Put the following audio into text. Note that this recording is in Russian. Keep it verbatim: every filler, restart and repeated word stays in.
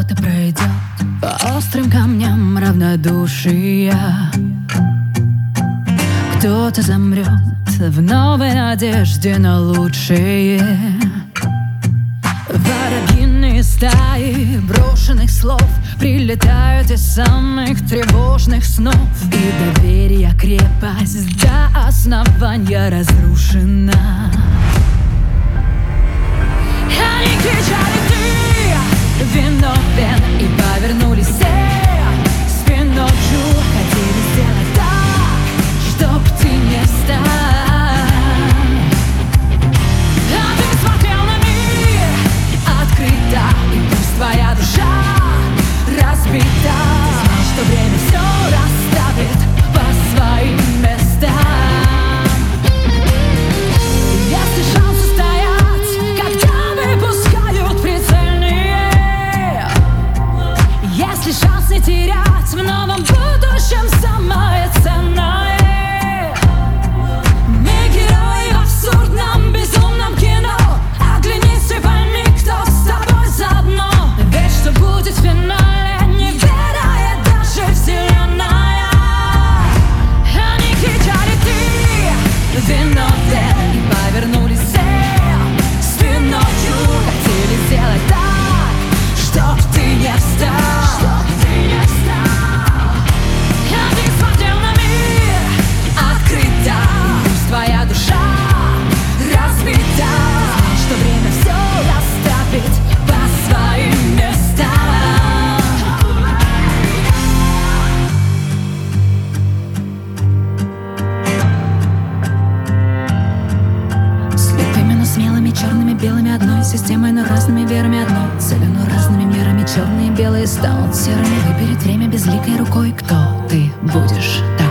Кто-то пройдет по острым камням равнодушия, кто-то замрет в новой надежде на лучшее. Воробьиные стаи брошенных слов прилетают из самых тревожных снов, и доверие крепость до основания разрушена. Они кричали: ты виновен, и повернулись все спиною. Хотели сделать так, чтоб ты не стал. А ты смотрел на мир открыто, и пусть твоя душа разбита. Ты знал, что время все расставит по своим местам. Если шанс устоять, когда выпускают прицельные, если шанс не терять, в новом будущем самое ценное. Мы герои в абсурдном, безумном кино. Оглянись и пойми, кто с тобой заодно. Ведь что будет в финале, не верая даже вселенная. Они кричали: ты виновен, и повернулись все спиною. Хотели сделать так, чтоб ты не встал, чтоб ты не встал. А ты смотрел на мир открыто, и пусть твоя душа разбита. Знал, что время все расставит по своим местам. Слепыми, но смелыми, черными, белыми одной системой, но разными верами одной целью, но разными мерами. Черные и белые станут серыми. Выберет время безликой рукой, кто ты будешь.